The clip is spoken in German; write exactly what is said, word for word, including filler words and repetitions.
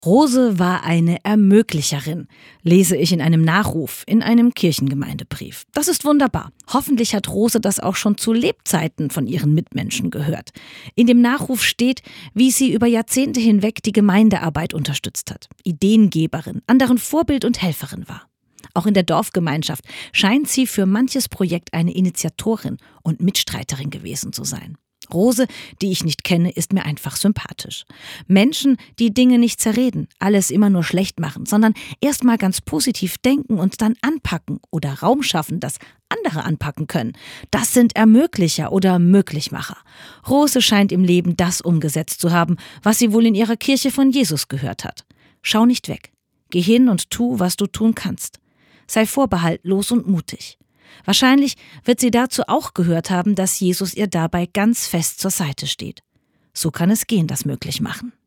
Rose war eine Ermöglicherin, lese ich in einem Nachruf, in einem Kirchengemeindebrief. Das ist wunderbar. Hoffentlich hat Rose das auch schon zu Lebzeiten von ihren Mitmenschen gehört. In dem Nachruf steht, wie sie über Jahrzehnte hinweg die Gemeindearbeit unterstützt hat, Ideengeberin, anderen Vorbild und Helferin war. Auch in der Dorfgemeinschaft scheint sie für manches Projekt eine Initiatorin und Mitstreiterin gewesen zu sein. Rose, die ich nicht kenne, ist mir einfach sympathisch. Menschen, die Dinge nicht zerreden, alles immer nur schlecht machen, sondern erst mal ganz positiv denken und dann anpacken oder Raum schaffen, dass andere anpacken können. Das sind Ermöglicher oder Möglichmacher. Rose scheint im Leben das umgesetzt zu haben, was sie wohl in ihrer Kirche von Jesus gehört hat. Schau nicht weg. Geh hin und tu, was du tun kannst. Sei vorbehaltlos und mutig. Wahrscheinlich wird sie dazu auch gehört haben, dass Jesus ihr dabei ganz fest zur Seite steht. So kann es gehen, das möglich machen.